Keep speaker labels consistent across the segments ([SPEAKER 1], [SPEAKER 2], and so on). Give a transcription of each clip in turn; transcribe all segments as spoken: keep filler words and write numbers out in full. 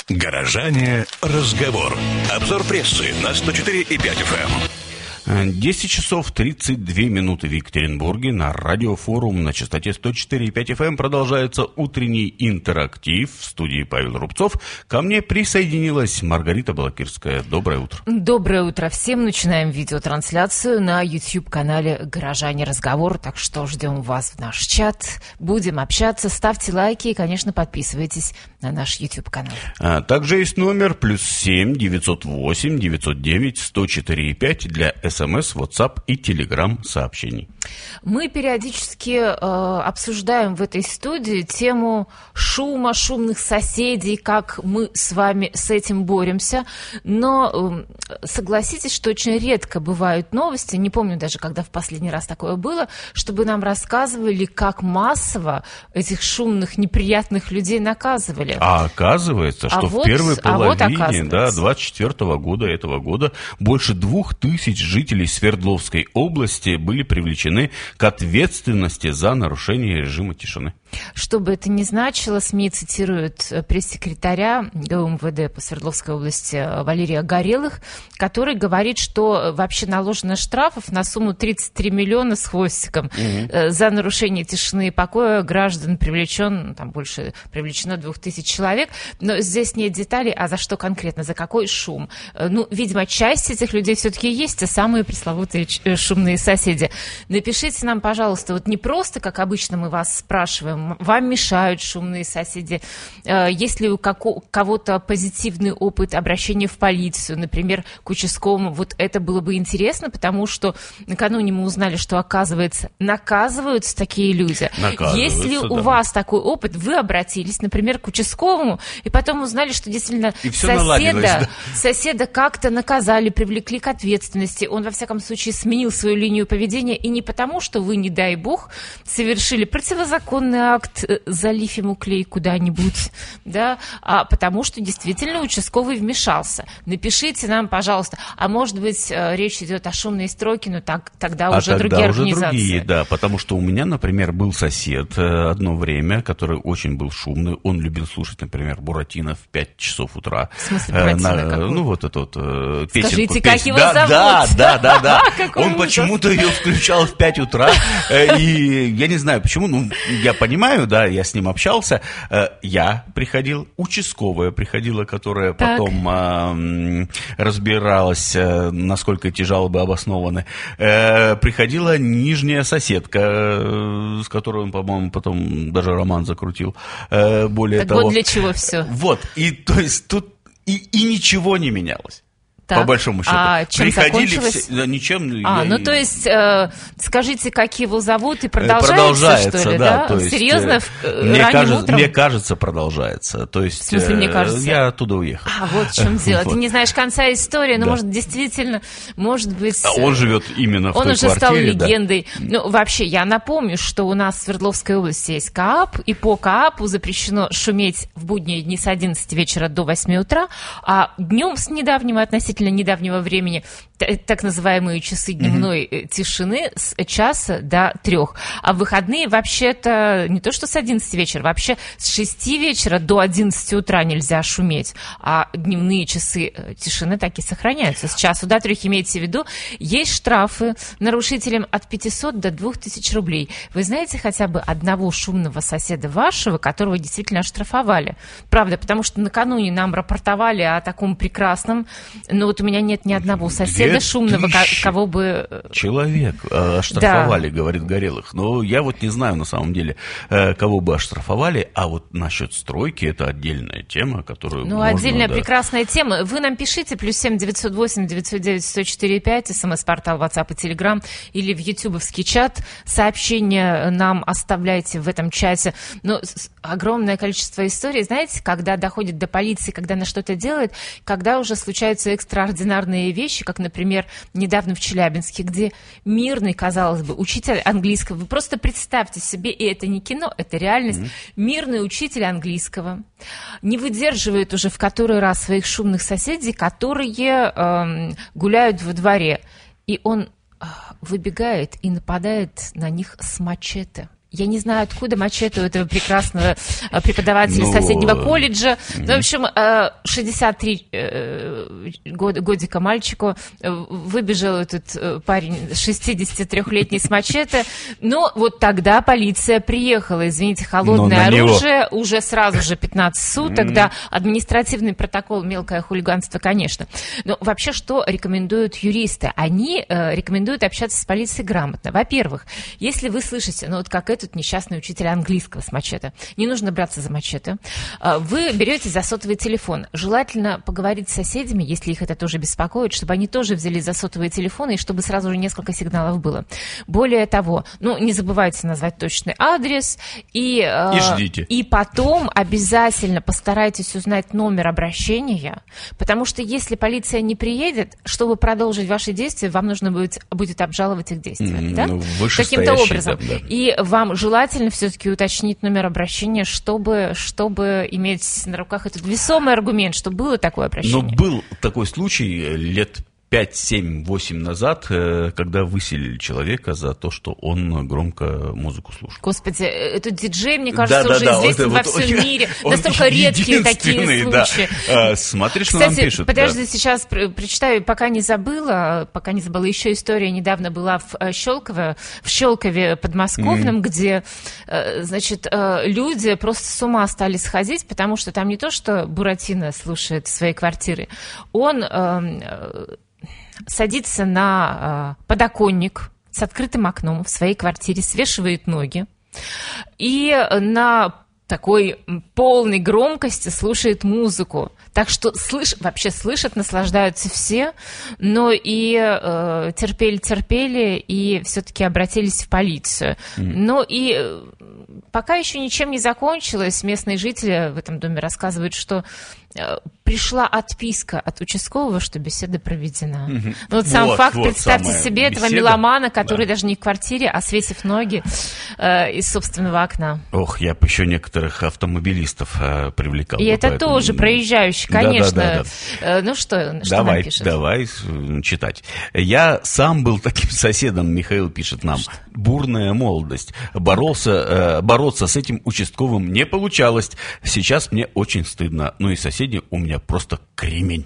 [SPEAKER 1] Горожане. Разговор. Обзор прессы на сто четыре и пять эф эм.
[SPEAKER 2] десять часов тридцать две минуты в Екатеринбурге. На радиофорум на частоте сто четыре и пять эф эм продолжается утренний интерактив. В студии Павел Рубцов. Ко мне присоединилась Маргарита Балакирская. Доброе утро.
[SPEAKER 3] Доброе утро всем. Начинаем видеотрансляцию на YouTube-канале «Горожане. Разговор». Так что ждем вас в наш чат. Будем общаться. Ставьте лайки и, конечно, подписывайтесь на наш YouTube-канал.
[SPEAKER 2] А также есть номер плюс семь девятьсот восемь девятьсот девять сто четыре и пять для СМС, WhatsApp и Telegram сообщений.
[SPEAKER 3] Мы периодически э, обсуждаем в этой студии тему шума, шумных соседей, как мы с вами с этим боремся. Но э, согласитесь, что очень редко бывают новости, не помню даже, когда в последний раз такое было, чтобы нам рассказывали, как массово этих шумных, неприятных людей наказывали.
[SPEAKER 2] А оказывается, что
[SPEAKER 3] а
[SPEAKER 2] в
[SPEAKER 3] вот,
[SPEAKER 2] первой половине
[SPEAKER 3] а вот
[SPEAKER 2] да, двадцать четвёртого года этого года больше двух тысяч жителей Свердловской области были привлечены к ответственности за нарушение режима тишины.
[SPEAKER 3] Что бы это ни значило, СМИ цитируют пресс-секретаря ГУМВД по Свердловской области Валерия Горелых, который говорит, что вообще наложено штрафов на сумму тридцать три миллиона с хвостиком. Угу. За нарушение тишины и покоя граждан привлечен, там больше привлечено двух тысяч человек. Но здесь нет деталей, а за что конкретно, за какой шум. Ну, видимо, часть этих людей все-таки есть, а самые пресловутые шумные соседи. Напишите нам, пожалуйста, вот не просто, как обычно мы вас спрашиваем, вам мешают шумные соседи, есть ли у кого-то позитивный опыт обращения в полицию, например, к участковому. Вот это было бы интересно, потому что накануне мы узнали, что, оказывается, наказываются такие люди. Если у
[SPEAKER 2] да.
[SPEAKER 3] вас такой опыт, вы обратились, например, к участковому, и потом узнали, что действительно соседа,
[SPEAKER 2] да.
[SPEAKER 3] соседа как-то наказали, привлекли к ответственности. Он, во всяком случае, сменил свою линию поведения, и не потому, что вы, не дай бог, совершили противозаконный акт, залив ему клей куда-нибудь, да, а потому что действительно участковый вмешался. Напишите нам, пожалуйста, а может быть, речь идет о шумной стройке, но так, тогда
[SPEAKER 2] а
[SPEAKER 3] уже
[SPEAKER 2] тогда
[SPEAKER 3] другие
[SPEAKER 2] уже
[SPEAKER 3] организации.
[SPEAKER 2] Другие, да, потому что у меня, например, был сосед одно время, который очень был шумный, он любил слушать, например, Буратино в пять часов утра.
[SPEAKER 3] В смысле Буратино?
[SPEAKER 2] На, ну, вот эту вот песенку.
[SPEAKER 3] Скажите,
[SPEAKER 2] песен...
[SPEAKER 3] как его
[SPEAKER 2] да,
[SPEAKER 3] зовут?
[SPEAKER 2] Да, да, да, да. Он
[SPEAKER 3] ужас.
[SPEAKER 2] Почему-то ее включал в пять утра, и я не знаю почему, ну, я понимаю, да, я с ним общался, я приходил, участковая приходила, которая так. потом а, разбиралась, насколько эти жалобы обоснованы. Приходила нижняя соседка, с которой он, по-моему, потом даже роман закрутил. Более
[SPEAKER 3] так
[SPEAKER 2] того,
[SPEAKER 3] вот для чего все.
[SPEAKER 2] Вот, и то есть тут и, и ничего не менялось.
[SPEAKER 3] Так.
[SPEAKER 2] По большому счету.
[SPEAKER 3] А чем
[SPEAKER 2] Приходили
[SPEAKER 3] закончилось?
[SPEAKER 2] все, да, ничем.
[SPEAKER 3] А,
[SPEAKER 2] я...
[SPEAKER 3] ну то есть, э, скажите, как его зовут, и продолжается,
[SPEAKER 2] продолжается
[SPEAKER 3] что ли,
[SPEAKER 2] да?
[SPEAKER 3] да?
[SPEAKER 2] То есть,
[SPEAKER 3] Серьезно,
[SPEAKER 2] э, мне,
[SPEAKER 3] ранним
[SPEAKER 2] кажется,
[SPEAKER 3] утром?
[SPEAKER 2] мне кажется, продолжается. То есть,
[SPEAKER 3] в смысле, мне кажется?
[SPEAKER 2] Я оттуда уехал.
[SPEAKER 3] А, вот в чем дело.
[SPEAKER 2] Вот.
[SPEAKER 3] Ты не знаешь конца истории, но,
[SPEAKER 2] да.
[SPEAKER 3] может, действительно, может быть...
[SPEAKER 2] Он живет именно в
[SPEAKER 3] он
[SPEAKER 2] той
[SPEAKER 3] уже
[SPEAKER 2] квартире.
[SPEAKER 3] стал легендой.
[SPEAKER 2] Да.
[SPEAKER 3] Ну, вообще, я напомню, что у нас в Свердловской области есть КААП, и по КААПу запрещено шуметь в будние дни с одиннадцати вечера до восьми утра, а днем с недавнего, относительно недавнего времени, так называемые часы дневной mm-hmm. тишины с часа до трех. А в выходные вообще-то не то что с одиннадцати вечера, вообще с шести вечера до одиннадцати утра нельзя шуметь. А дневные часы тишины так и сохраняются. С часу до трех, имейте в виду, есть штрафы нарушителям от пятисот до двух тысяч рублей. Вы знаете хотя бы одного шумного соседа вашего, которого действительно оштрафовали? Правда, потому что накануне нам рапортовали о таком прекрасном, но вот у меня нет ни одного соседа шумного, кого бы...
[SPEAKER 2] Человек оштрафовали, да. говорит Горелых. Но я вот не знаю на самом деле, кого бы оштрафовали, а вот насчет стройки это отдельная тема, которую
[SPEAKER 3] Ну,
[SPEAKER 2] можно,
[SPEAKER 3] отдельная
[SPEAKER 2] да.
[SPEAKER 3] прекрасная тема. Вы нам пишите, плюс семь девятьсот восемь девятьсот девять сто четыре пять, смс-портал, WhatsApp и Telegram, или в ютубовский чат. Сообщения нам оставляйте в этом чате. Но огромное количество историй, знаете, когда доходит до полиции, когда она что-то делает, когда уже случаются экстраординарные вещи, как, например, недавно в Челябинске, где мирный, казалось бы, учитель английского, вы просто представьте себе, и это не кино, это реальность, mm-hmm. мирный учитель английского не выдерживает уже в который раз своих шумных соседей, которые э, гуляют во дворе, и он э, выбегает и нападает на них с мачете. Я не знаю, откуда мачете у этого прекрасного преподавателя ну, соседнего колледжа. Mm-hmm. Ну, в общем, шестьдесят три года, годика мальчику выбежал этот парень шестидесятитрёхлетний с мачете. Но вот тогда полиция приехала. Извините, холодное оружие. Него. Уже сразу же пятнадцать суток. Mm-hmm. Да, административный протокол, мелкое хулиганство, конечно. Но вообще, что рекомендуют юристы? Они рекомендуют общаться с полицией грамотно. Во-первых, если вы слышите, ну вот как это, тут несчастный учитель английского с мачете. Не нужно браться за мачете. Вы берете за сотовый телефон. Желательно поговорить с соседями, если их это тоже беспокоит, чтобы они тоже взяли за сотовые телефоны, и чтобы сразу же несколько сигналов было. Более того, ну, не забывайте назвать точный адрес. И,
[SPEAKER 2] и ждите.
[SPEAKER 3] И потом обязательно постарайтесь узнать номер обращения, потому что если полиция не приедет, чтобы продолжить ваши действия, вам нужно будет, будет обжаловать их действия. Mm, да?
[SPEAKER 2] Ну,
[SPEAKER 3] каким-то образом.
[SPEAKER 2] Да, да.
[SPEAKER 3] И вам желательно все-таки уточнить номер обращения, чтобы, чтобы иметь на руках этот весомый аргумент, что было такое обращение.
[SPEAKER 2] Но был такой случай лет пять, семь, восемь назад, когда выселили человека за то, что он громко музыку слушал.
[SPEAKER 3] Господи, этот диджей, мне кажется,
[SPEAKER 2] да,
[SPEAKER 3] уже
[SPEAKER 2] да,
[SPEAKER 3] известен
[SPEAKER 2] вот,
[SPEAKER 3] во
[SPEAKER 2] вот,
[SPEAKER 3] всем
[SPEAKER 2] он,
[SPEAKER 3] мире.
[SPEAKER 2] он
[SPEAKER 3] Настолько редкие такие случаи.
[SPEAKER 2] Да. Смотри, что
[SPEAKER 3] Кстати,
[SPEAKER 2] нам пишут.
[SPEAKER 3] подожди,
[SPEAKER 2] да.
[SPEAKER 3] сейчас прочитаю, пока не забыла, пока не забыла, еще история недавно была в Щелково, в Щелкове подмосковном, mm. где, значит, люди просто с ума стали сходить, потому что там не то, что Буратино слушает в своей квартире, он садится на э, подоконник с открытым окном в своей квартире, свешивает ноги и на такой полной громкости слушает музыку. Так что слыш... вообще слышат, наслаждаются все, но и э, терпели-терпели и все-таки обратились в полицию. Mm. Но и э, пока еще ничем не закончилось. Местные жители в этом доме рассказывают, что э, пришла отписка от участкового, что беседа проведена. Mm-hmm. Ну, вот сам вот, факт, вот представьте себе беседа. Этого меломана, который да. даже не в квартире, а свесив ноги э, из собственного окна.
[SPEAKER 2] Ох, я бы еще некоторых автомобилистов э, привлекал.
[SPEAKER 3] И это поэтому... тоже проезжающий, конечно. Да, да, да, да. Э, ну что, что
[SPEAKER 2] давай,
[SPEAKER 3] нам пишет?
[SPEAKER 2] Давай читать. Я сам был таким соседом, Михаил пишет нам. Что? Бурная молодость. Боролся, э, бороться с этим участковым не получалось. Сейчас мне очень стыдно. Ну и соседи у меня просто кремень.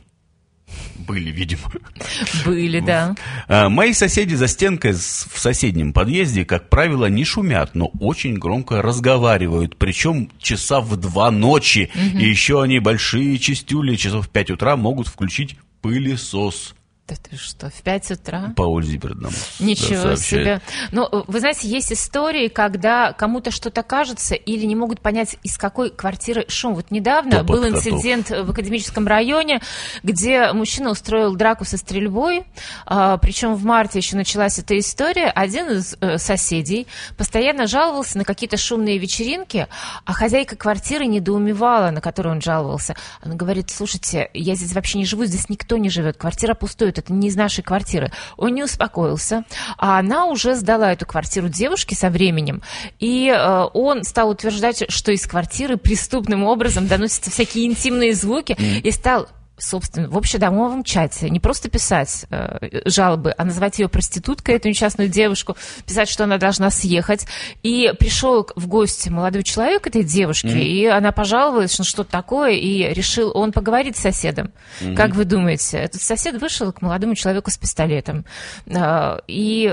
[SPEAKER 2] Были, видимо.
[SPEAKER 3] Были, да.
[SPEAKER 2] Мои соседи за стенкой в соседнем подъезде, как правило, не шумят, но очень громко разговаривают, причем часа в два ночи. Угу. И еще они большие чистюли, часов в пять утра могут включить пылесос.
[SPEAKER 3] Да ты что, в пять утра?
[SPEAKER 2] По Ользибердному.
[SPEAKER 3] Ничего себе. Ну, вы знаете, есть истории, когда кому-то что-то кажется или не могут понять, из какой квартиры шум. Вот недавно Топот был инцидент котов. В Академическом районе, где мужчина устроил драку со стрельбой, а, причем в марте еще началась эта история. Один из э, соседей постоянно жаловался на какие-то шумные вечеринки, а хозяйка квартиры недоумевала, на которую он жаловался. Она говорит: слушайте, я здесь вообще не живу, здесь никто не живет, квартира пустует. Это не из нашей квартиры. Он не успокоился, а она уже сдала эту квартиру девушке со временем, и э, он стал утверждать, что из квартиры преступным образом доносятся всякие интимные звуки, mm. и стал, собственно, в общедомовом чате не просто писать э, жалобы, а называть ее проституткой, эту несчастную девушку, писать, что она должна съехать. И пришел в гости молодой человек к этой девушке, mm-hmm. и она пожаловалась, что что-то такое, и решил он поговорить с соседом. Mm-hmm. Как вы думаете? Этот сосед вышел к молодому человеку с пистолетом. Э, и...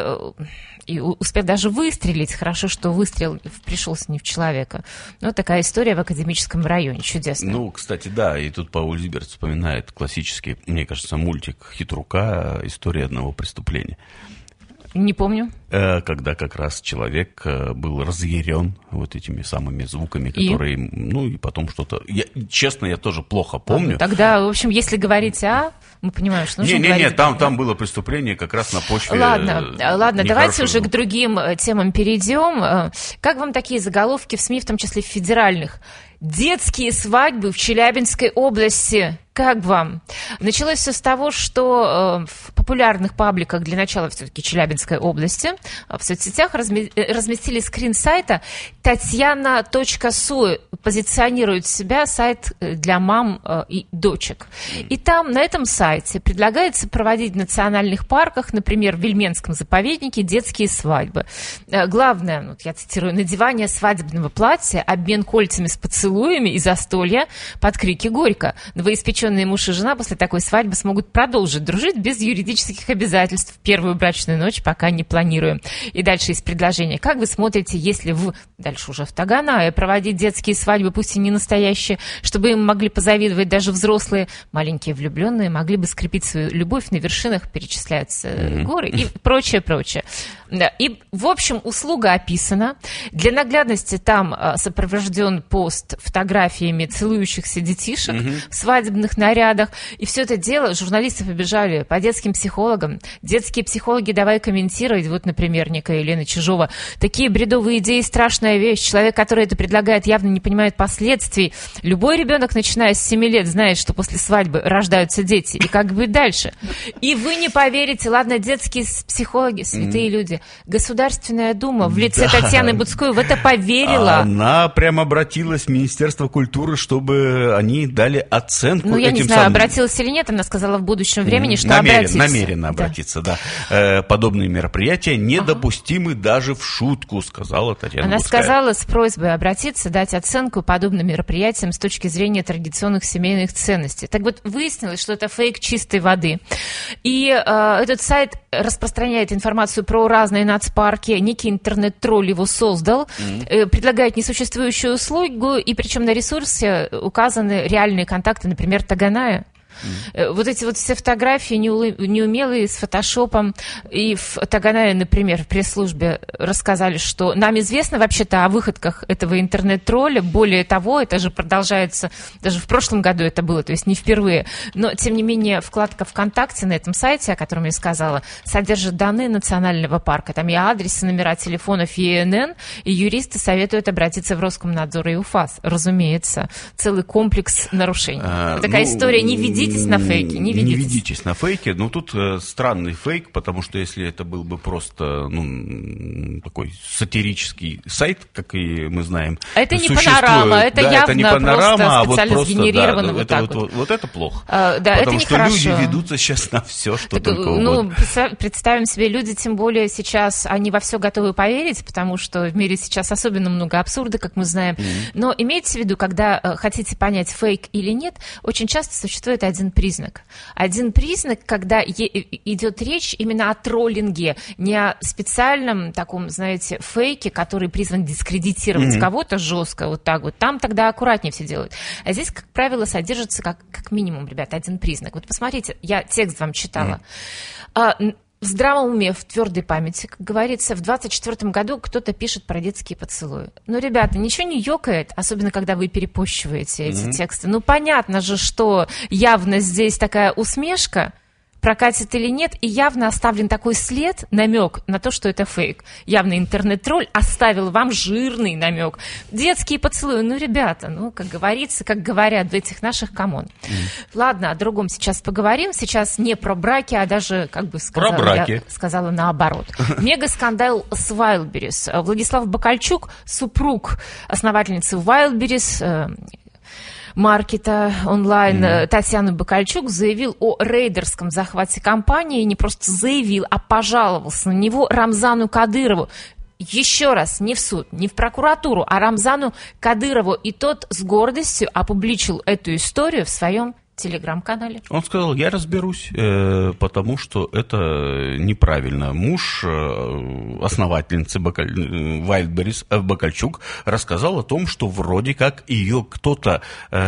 [SPEAKER 3] И успев даже выстрелить, хорошо, что выстрел пришелся не в человека. Ну, такая история в Академическом районе, чудесно.
[SPEAKER 2] Ну, кстати, да, и тут Пауль Зиберт вспоминает классический, мне кажется, мультик «Хитрука. История одного преступления».
[SPEAKER 3] Не помню.
[SPEAKER 2] Когда как раз человек был разъярен вот этими самыми звуками, которые... И? Ну, и потом что-то... Я, честно, я тоже плохо помню.
[SPEAKER 3] Тогда, в общем, если говорить «а», мы понимаем, что нужно
[SPEAKER 2] не,
[SPEAKER 3] говорить...
[SPEAKER 2] Не-не-не, там, там было преступление как раз на почве...
[SPEAKER 3] Ладно, ладно, давайте уже звук. К другим темам перейдем. Как вам такие заголовки в СМИ, в том числе в федеральных? Детские свадьбы в Челябинской области Как вам? Началось все с того, что э, в популярных пабликах, для начала все-таки Челябинской области, в соцсетях разми- разместили скрин сайта Татьяна точка су, позиционирует себя сайт для мам э, и дочек. И там, на этом сайте, предлагается проводить в национальных парках, например, в Вельменском заповеднике, детские свадьбы. Э, главное, вот я цитирую, надевание свадебного платья, обмен кольцами с поцелуями и застолья под крики «Горько». Новоиспеченные муж и жена после такой свадьбы смогут продолжить дружить без юридических обязательств в первую брачную ночь, пока не планируем. И дальше есть предложение. Как вы смотрите, если в, дальше уже в Таганае, проводить детские свадьбы, пусть и не настоящие, чтобы им могли позавидовать даже взрослые, маленькие влюбленные, могли бы скрепить свою любовь на вершинах, перечисляются mm-hmm. горы и прочее, прочее. И, в общем, услуга описана. Для наглядности там сопровожден пост фотографиями целующихся детишек mm-hmm. в свадебных нарядах. И все это дело журналисты побежали по детским психологам. Детские психологи давай комментировать. Вот, например, некая Елена Чижова. Такие бредовые идеи – страшная вещь. Человек, который это предлагает, явно не понимает последствий. Любой ребенок, начиная с семи лет, знает, что после свадьбы рождаются дети. И как быть дальше? И вы не поверите, ладно, детские психологи, святые mm-hmm. люди. Государственная Дума в лице да. Татьяны Буцкой в это поверила.
[SPEAKER 2] Она прям обратилась в Министерство культуры, чтобы они дали оценку
[SPEAKER 3] ну, я
[SPEAKER 2] этим
[SPEAKER 3] не знаю,
[SPEAKER 2] самым...
[SPEAKER 3] обратилась или нет, она сказала в будущем времени, что
[SPEAKER 2] Намерен,
[SPEAKER 3] обратится.
[SPEAKER 2] Намеренно обратиться, да. да. Подобные мероприятия недопустимы ага. даже в шутку, сказала Татьяна
[SPEAKER 3] Она
[SPEAKER 2] Буцкая.
[SPEAKER 3] сказала с просьбой обратиться, дать оценку подобным мероприятиям с точки зрения традиционных семейных ценностей. Так вот, выяснилось, что это фейк чистой воды. И э, этот сайт распространяет информацию про разные нацпарки, некий интернет-тролль его создал, mm-hmm. э, предлагает несуществующую услугу, и причем на ресурсе указаны реальные контакты, например, Таганая. Mm. Вот эти вот все фотографии неумелые с фотошопом. И в Таганае, например, в пресс-службе рассказали, что нам известно вообще-то о выходках этого интернет-тролля. Более того, это же продолжается, даже в прошлом году это было, то есть не впервые. Но, тем не менее, вкладка ВКонтакте на этом сайте, о котором я сказала, содержит данные национального парка. Там и адресы, номера телефонов Е Н Н, и юристы советуют обратиться в Роскомнадзор и УФАС. Разумеется, целый комплекс нарушений. А, Такая ну... история «не веди ведитесь на фейки, не ведитесь.
[SPEAKER 2] Не ведитесь на фейки. Но тут э, странный фейк, потому что если это был бы просто ну, такой сатирический сайт, как и мы знаем,
[SPEAKER 3] это не панорама, это да, явно это не панорама, просто а вот просто,
[SPEAKER 2] да,
[SPEAKER 3] сгенерировано вот
[SPEAKER 2] это,
[SPEAKER 3] так
[SPEAKER 2] вот,
[SPEAKER 3] вот.
[SPEAKER 2] Вот это плохо.
[SPEAKER 3] А, да,
[SPEAKER 2] потому
[SPEAKER 3] это
[SPEAKER 2] что
[SPEAKER 3] нехорошо.
[SPEAKER 2] Люди ведутся сейчас на все, что
[SPEAKER 3] так,
[SPEAKER 2] только
[SPEAKER 3] ну,
[SPEAKER 2] угодно.
[SPEAKER 3] Представим себе, люди тем более сейчас, они во все готовы поверить, потому что в мире сейчас особенно много абсурда, как мы знаем. Mm-hmm. Но имейте в виду, когда э, хотите понять, фейк или нет, очень часто существует один признак. Один признак, когда е- идет речь именно о троллинге, не о специальном таком, знаете, фейке, который призван дискредитировать mm-hmm. кого-то жестко, вот так вот. Там тогда аккуратнее все делают. А здесь, как правило, содержится как, как минимум, ребята, один признак. Вот посмотрите, я текст вам читала. Mm-hmm. В здравом уме, в твердой памяти, как говорится, в двадцать четвёртом году кто-то пишет про детские поцелуи. Ну, ребята, ничего не ёкает, особенно когда вы перепощиваете эти mm-hmm. тексты. Ну, понятно же, что явно здесь такая усмешка, прокатит или нет, и явно оставлен такой след, намек на то, что это фейк. Явно интернет-тролль оставил вам жирный намек. Детские поцелуи, ну, ребята, ну, как говорится, как говорят в этих наших камон. Mm. Ладно, о другом сейчас поговорим. Сейчас не про браки, а даже, как бы сказала,
[SPEAKER 2] про браки.
[SPEAKER 3] Я сказала наоборот. Мега-скандал с Wildberries. Владислав Бакальчук, супруг основательницы Wildberries, маркета онлайн mm-hmm. Татьяны Бакальчук, заявил о рейдерском захвате компании. И не просто заявил, а пожаловался на него Рамзану Кадырову. Еще раз, не в суд, не в прокуратуру, а Рамзану Кадырову. И тот с гордостью опубличил эту историю в своем телеграм-канале.
[SPEAKER 2] Он сказал, я разберусь, э, потому что это неправильно. Муж э, основательницы Бакаль... Wildberries э, Бакальчук рассказал о том, что вроде как ее кто-то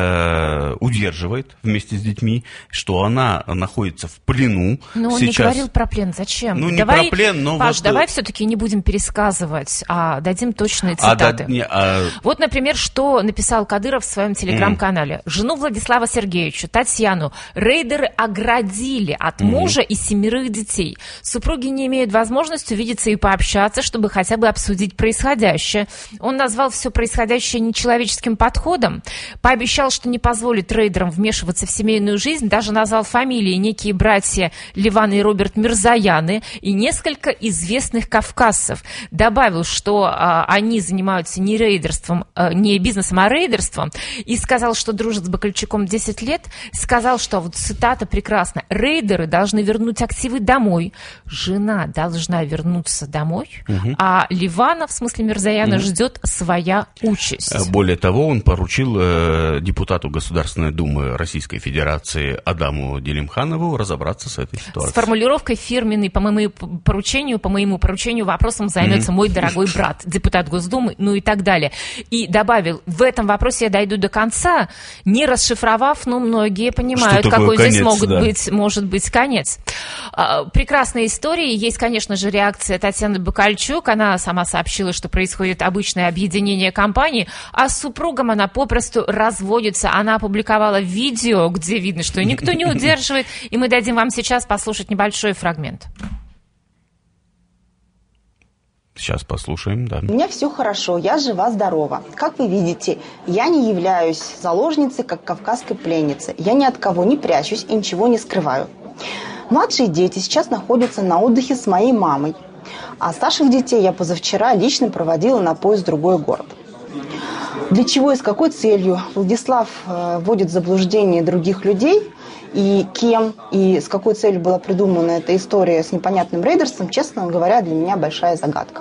[SPEAKER 2] э, удерживает вместе с детьми, что она находится в плену.
[SPEAKER 3] Но он
[SPEAKER 2] сейчас...
[SPEAKER 3] не говорил про плен. Зачем?
[SPEAKER 2] Ну, не
[SPEAKER 3] давай,
[SPEAKER 2] про плен, но
[SPEAKER 3] Паш,
[SPEAKER 2] вот...
[SPEAKER 3] давай все-таки не будем пересказывать, а дадим точные цитаты.
[SPEAKER 2] А, да, не, а...
[SPEAKER 3] Вот, например, что написал Кадыров в своем телеграм-канале. Mm. Жену Владислава Сергеевича, Татьяну, рейдеры оградили от мужа mm-hmm. и семерых детей. Супруги не имеют возможности увидеться и пообщаться, чтобы хотя бы обсудить происходящее. Он назвал все происходящее нечеловеческим подходом, пообещал, что не позволит рейдерам вмешиваться в семейную жизнь, даже назвал фамилии некие братья Ливан и Роберт Мирзояны и несколько известных кавказцев. Добавил, что а, они занимаются не рейдерством, а, не бизнесом, а рейдерством, и сказал, что дружит с Бакальчуком десять лет. Сказал, что, вот цитата прекрасна, рейдеры должны вернуть активы домой, жена должна вернуться домой, угу. а Ливана, в смысле Мирзояна, угу. ждет своя участь.
[SPEAKER 2] Более того, он поручил э, депутату Государственной Думы Российской Федерации Адаму Делимханову разобраться с этой ситуацией.
[SPEAKER 3] С формулировкой фирменной по моему поручению, по моему поручению вопросом займется mm-hmm. мой дорогой брат, депутат Госдумы, ну и так далее. И добавил, в этом вопросе я дойду до конца, не расшифровав, но многие понимают, какой конец, здесь могут да. быть, может быть конец. Прекрасная история. Есть, конечно же, реакция Татьяны Бакальчук. Она сама сообщила, что происходит обычное объединение компаний, а с супругом она попросту разводится. Она опубликовала видео, где видно, что никто не удерживает. И мы дадим вам сейчас послушать небольшой фрагмент.
[SPEAKER 2] Сейчас послушаем, да.
[SPEAKER 4] У меня все хорошо, я жива-здорова. Как вы видите, я не являюсь заложницей, как кавказской пленницы. Я ни от кого не прячусь и ничего не скрываю. Младшие дети сейчас находятся на отдыхе с моей мамой. А старших детей я позавчера лично проводила на поезд в другой город. Для чего и с какой целью Владислав э, вводит в заблуждение других людей, и кем, и с какой целью была придумана эта история с непонятным рейдерством, честно говоря, для меня большая загадка.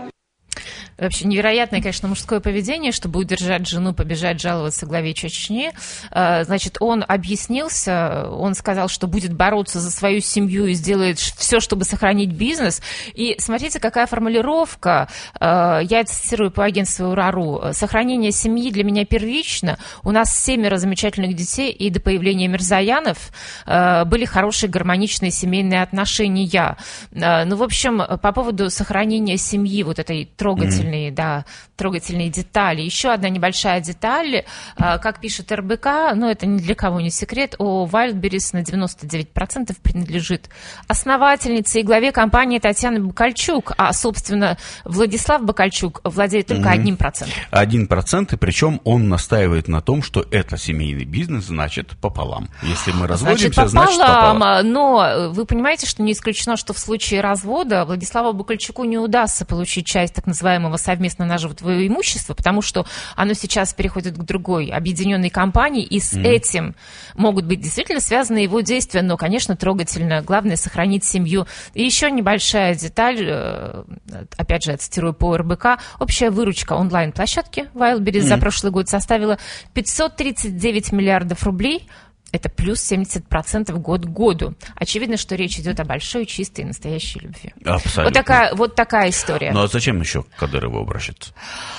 [SPEAKER 3] Вообще невероятное, конечно, мужское поведение, чтобы удержать жену, побежать жаловаться главе Чечни. Значит, он объяснился, он сказал, что будет бороться за свою семью и сделает все, чтобы сохранить бизнес. И смотрите, какая формулировка. Я цитирую по агентству УРАРУ. «Сохранение семьи для меня первично. У нас семеро замечательных детей, и до появления Мирзоянов были хорошие гармоничные семейные отношения». Ну, в общем, по поводу сохранения семьи, вот этой трогательной, да, трогательные детали. Еще одна небольшая деталь, как пишет эр бэ ка, но это ни для кого не секрет, о Wildberries на девяносто девять процентов принадлежит основательнице и главе компании Татьяне Бакальчук, а, собственно, Владислав Бакальчук владеет только одним процентом.
[SPEAKER 2] Один процент, и причем он настаивает на том, что это семейный бизнес, значит, пополам. Если мы разводимся, значит,
[SPEAKER 3] значит пополам.
[SPEAKER 2] пополам.
[SPEAKER 3] Но вы понимаете, что не исключено, что в случае развода Владиславу Бакальчуку не удастся получить часть так называемого совместно нажитого имущества, потому что оно сейчас переходит к другой объединенной компании, и с mm. этим могут быть действительно связаны его действия, но, конечно, трогательно. Главное — сохранить семью. И еще небольшая деталь, опять же, я цитирую по эр бэ ка, общая выручка онлайн-площадки Wildberries mm. за прошлый год составила пятьсот тридцать девять миллиардов рублей. Это плюс семьдесят процентов год к году. Очевидно, что речь идет о большой, чистой, настоящей любви.
[SPEAKER 2] Абсолютно.
[SPEAKER 3] Вот такая, вот такая история.
[SPEAKER 2] Ну а зачем еще к Кадырову обращаться?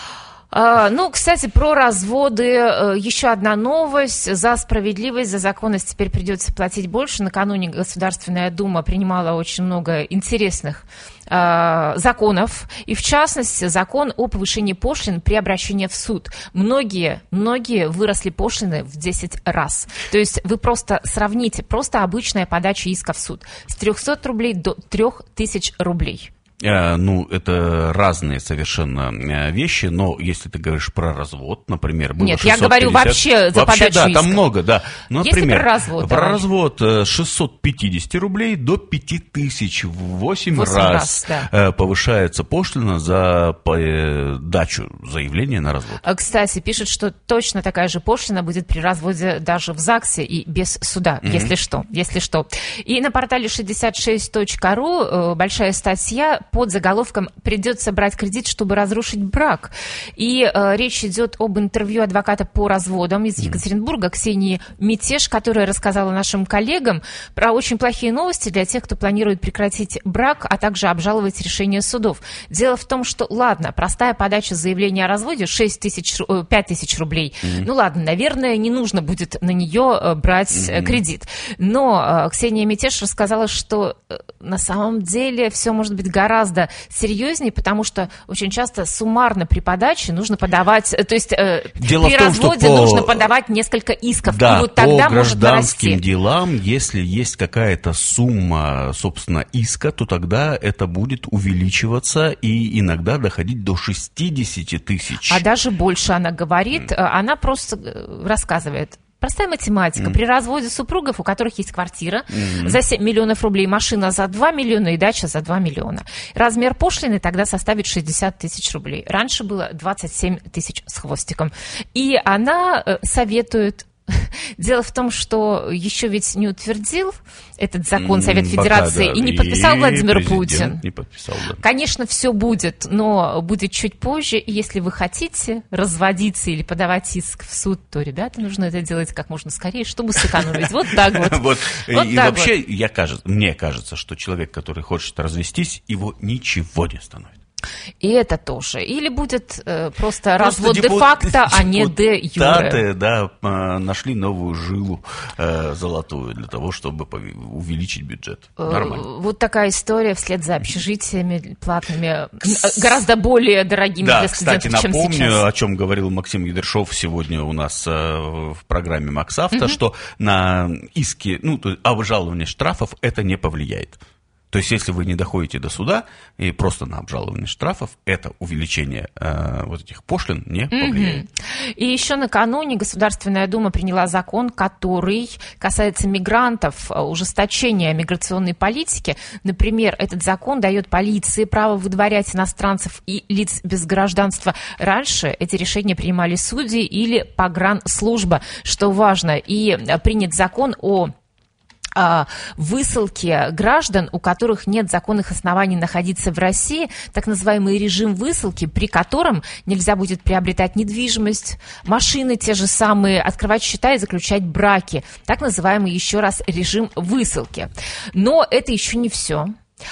[SPEAKER 3] Uh, ну, кстати, про разводы. Uh, еще одна новость. За справедливость, за законность теперь придется платить больше. Накануне Государственная Дума принимала очень много интересных uh, законов. И, в частности, закон о повышении пошлин при обращении в суд. Многие, многие выросли пошлины в десять раз. То есть вы просто сравните, просто обычная подача иска в суд с трехсот рублей до трех тысяч рублей.
[SPEAKER 2] Ну, это разные совершенно вещи, но если ты говоришь про развод, например, было
[SPEAKER 3] Нет,
[SPEAKER 2] шестьсот пятьдесят,
[SPEAKER 3] я говорю вообще за
[SPEAKER 2] вообще,
[SPEAKER 3] подачу
[SPEAKER 2] да,
[SPEAKER 3] иска.
[SPEAKER 2] там много, да. Ну, например,
[SPEAKER 3] про развод,
[SPEAKER 2] про
[SPEAKER 3] давай.
[SPEAKER 2] развод шестьсот пятьдесят рублей до пяти тысяч, в восемь раз,
[SPEAKER 3] раз да.
[SPEAKER 2] повышается пошлина за подачу заявления на развод.
[SPEAKER 3] Кстати, пишет, что точно такая же пошлина будет при разводе даже в ЗАГСе и без суда, mm-hmm. если что, если что. И на портале шестьдесят шесть точка ру большая статья под заголовком «Придется брать кредит, чтобы разрушить брак». И э, речь идет об интервью адвоката по разводам из Екатеринбурга Ксении Мятеж, которая рассказала нашим коллегам про очень плохие новости для тех, кто планирует прекратить брак, а также обжаловать решения судов. Дело в том, что, ладно, простая подача заявления о разводе шесть тысяч, пять тысяч рублей. Mm-hmm. Ну ладно, наверное, не нужно будет на нее брать mm-hmm. кредит. Но э, Ксения Мятеж рассказала, что э, на самом деле все может быть гораздо серьезнее, потому что очень часто суммарно при подаче нужно подавать, то есть э, при том, разводе по... нужно подавать несколько исков.
[SPEAKER 2] Да,
[SPEAKER 3] и вот тогда
[SPEAKER 2] по гражданским
[SPEAKER 3] может
[SPEAKER 2] делам, если есть какая-то сумма, собственно, иска, то тогда это будет увеличиваться и иногда доходить до шестидесяти тысяч.
[SPEAKER 3] А даже больше она говорит, mm. она просто рассказывает. Простая математика. Mm. При разводе супругов, у которых есть квартира mm-hmm. за семь миллионов рублей, машина за два миллиона и дача за два миллиона. Размер пошлины тогда составит шестьдесят тысяч рублей. Раньше было двадцать семь тысяч с хвостиком. И она советует... Дело в том, что еще ведь не утвердил этот закон Совет Федерации Пока, да. и не подписал и Владимир Путин.
[SPEAKER 2] Не подписал, да.
[SPEAKER 3] Конечно, все будет, но будет чуть позже. И если вы хотите разводиться или подавать иск в суд, то, ребята, нужно это делать как можно скорее, чтобы сэкономить. Вот так вот.
[SPEAKER 2] И вообще, мне кажется, что человек, который хочет развестись, его ничего не остановит.
[SPEAKER 3] И это тоже. Или будет э, просто, просто развод депут... де-факто, а не де-юре.
[SPEAKER 2] Депутаты, да, нашли новую жилу э, золотую для того, чтобы увеличить бюджет. Нормально.
[SPEAKER 3] Вот такая история вслед за общежитиями платными, гораздо более дорогими
[SPEAKER 2] да,
[SPEAKER 3] для студентов,
[SPEAKER 2] кстати,
[SPEAKER 3] чем
[SPEAKER 2] напомню,
[SPEAKER 3] сейчас.
[SPEAKER 2] О чем говорил Максим Едершов сегодня у нас э, в программе «Максавто», угу. что на иски, ну, то есть обжалование штрафов это не повлияет. То есть, если вы не доходите до суда и просто на обжалование штрафов, это увеличение э, вот этих пошлин не повлияет.
[SPEAKER 3] Mm-hmm. И еще накануне Государственная Дума приняла закон, который касается мигрантов, ужесточения миграционной политики. Например, этот закон дает полиции право выдворять иностранцев и лиц без гражданства. Раньше эти решения принимали судьи или погранслужба, что важно. И принят закон о высылки граждан, у которых нет законных оснований находиться в России, так называемый режим высылки, при котором нельзя будет приобретать недвижимость, машины те же самые, открывать счета и заключать браки. Так называемый еще раз режим высылки. Но это еще не все.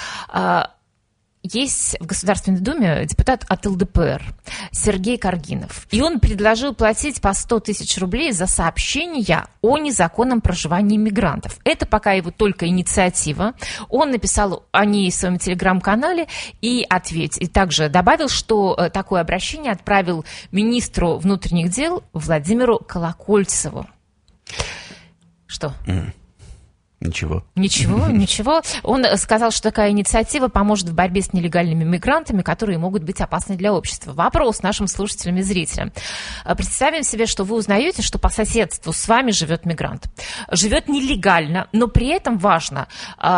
[SPEAKER 3] Есть в Государственной Думе депутат от эл дэ пэ эр Сергей Каргинов. И он предложил платить по сто тысяч рублей за сообщения о незаконном проживании мигрантов. Это пока его только инициатива. Он написал о ней в своем телеграм-канале и ответил. И также добавил, что такое обращение отправил министру внутренних дел Владимиру Колокольцеву. Что?
[SPEAKER 2] Mm. Ничего.
[SPEAKER 3] Ничего, ничего. Он сказал, что такая инициатива поможет в борьбе с нелегальными мигрантами, которые могут быть опасны для общества. Вопрос нашим слушателям и зрителям. Представим себе, что вы узнаете, что по соседству с вами живет мигрант. Живет нелегально, но при этом важно,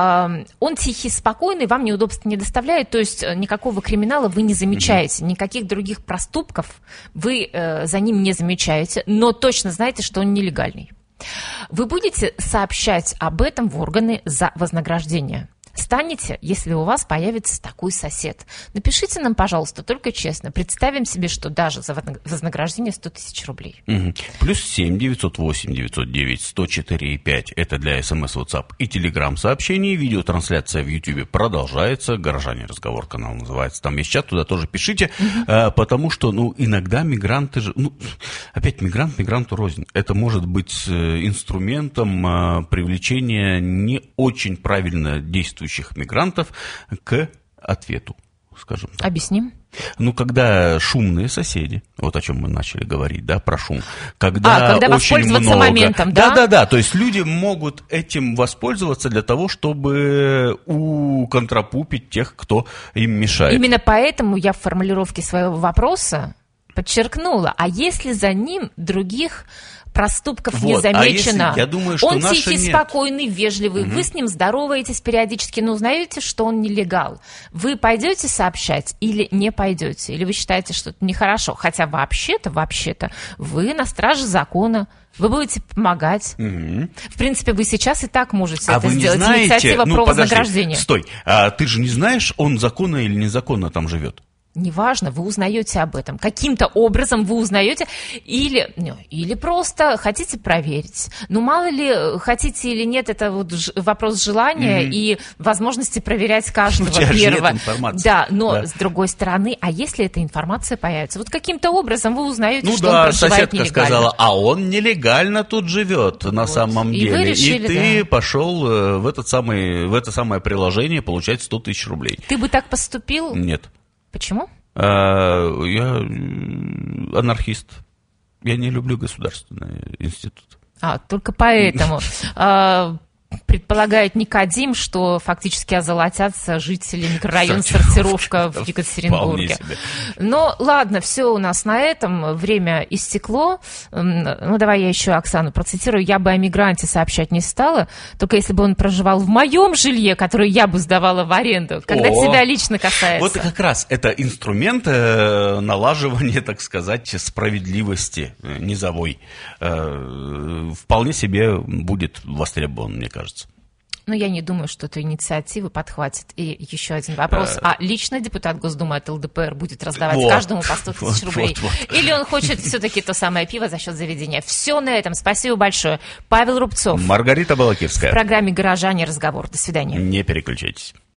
[SPEAKER 3] он тихий, спокойный, вам неудобств не доставляет, то есть никакого криминала вы не замечаете, никаких других проступков вы за ним не замечаете, но точно знаете, что он нелегальный. Вы будете сообщать об этом в органы за вознаграждение? Станете, если у вас появится такой сосед? Напишите нам, пожалуйста, только честно. Представим себе, что даже за вознаграждение сто тысяч рублей.
[SPEAKER 2] Угу. Плюс семь девятьсот восемь девятьсот девять сто четыре и пять. Это для СМС, WhatsApp и Telegram сообщений. Видеотрансляция в YouTube продолжается. «Горожане. Разговор» канал называется. Там есть чат, туда тоже пишите. Угу. А, потому что, ну, иногда мигранты же... Ну, опять мигрант мигранту рознь. Это может быть инструментом а, привлечения не очень правильно действующих мигрантов к ответу, скажем так.
[SPEAKER 3] Объясним.
[SPEAKER 2] Ну, когда шумные соседи, вот о чем мы начали говорить, да, про шум, когда,
[SPEAKER 3] а, когда
[SPEAKER 2] очень много...
[SPEAKER 3] моментом, да?
[SPEAKER 2] Да-да-да, то есть люди могут этим воспользоваться для того, чтобы уконтрапупить тех, кто им мешает.
[SPEAKER 3] Именно поэтому я в формулировке своего вопроса подчеркнула, а если за ним других проступков вот. Не замечено.
[SPEAKER 2] А если, я думаю, что
[SPEAKER 3] он тихий,
[SPEAKER 2] нет.
[SPEAKER 3] спокойный, вежливый. Угу. Вы с ним здороваетесь периодически, но узнаете, что он нелегал. Вы пойдете сообщать или не пойдете? Или вы считаете, что это нехорошо? Хотя вообще-то, вообще-то, вы на страже закона. Вы будете помогать. Угу. В принципе, вы сейчас и так можете
[SPEAKER 2] а
[SPEAKER 3] это
[SPEAKER 2] вы
[SPEAKER 3] сделать.
[SPEAKER 2] Не знаете,
[SPEAKER 3] Инициатива
[SPEAKER 2] ну,
[SPEAKER 3] про
[SPEAKER 2] подожди,
[SPEAKER 3] вознаграждение.
[SPEAKER 2] Стой, а ты же не знаешь, он законно или незаконно там живет?
[SPEAKER 3] Неважно, вы узнаете об этом. Каким-то образом вы узнаете или, ну, или просто хотите проверить. Ну, мало ли, хотите или нет, это вот ж, вопрос желания mm-hmm. и возможности проверять каждого
[SPEAKER 2] У тебя
[SPEAKER 3] первого.
[SPEAKER 2] Нет информации.
[SPEAKER 3] Да, но
[SPEAKER 2] да.
[SPEAKER 3] с другой стороны, а если эта информация появится? Вот каким-то образом вы узнаете,
[SPEAKER 2] ну,
[SPEAKER 3] что
[SPEAKER 2] да,
[SPEAKER 3] он проживает нелегально.
[SPEAKER 2] Соседка сказала, а он нелегально тут живет на
[SPEAKER 3] вот.
[SPEAKER 2] самом
[SPEAKER 3] и
[SPEAKER 2] деле.
[SPEAKER 3] Вы решили,
[SPEAKER 2] и ты
[SPEAKER 3] да.
[SPEAKER 2] пошел в, этот самый, в это самое приложение получать сто тысяч рублей.
[SPEAKER 3] Ты бы так поступил?
[SPEAKER 2] Нет.
[SPEAKER 3] Почему?
[SPEAKER 2] Я анархист. Я не люблю государственные институты.
[SPEAKER 3] А, только поэтому. предполагает Никодим, что фактически озолотятся жители микрорайона Сортировка в Екатеринбурге. Но ладно, все у нас на этом, время истекло. Ну, давай я еще Оксану процитирую. Я бы о мигранте сообщать не стала, только если бы он проживал в моем жилье, которое я бы сдавала в аренду, когда
[SPEAKER 2] О,
[SPEAKER 3] тебя лично касается.
[SPEAKER 2] Вот как раз это инструмент э, налаживания, так сказать, справедливости низовой. Э, вполне себе будет востребован, мне кажется.
[SPEAKER 3] Но я не думаю, что эту инициативу подхватит. И еще один вопрос. А лично депутат Госдумы от эл дэ пэ эр будет раздавать вот, каждому по сто тысяч вот, рублей? Вот, вот. Или он хочет все-таки то самое пиво за счет заведения? Все на этом. Спасибо большое. Павел Рубцов.
[SPEAKER 2] Маргарита Балакирская.
[SPEAKER 3] В программе «Горожане. Разговор». До свидания.
[SPEAKER 2] Не переключайтесь.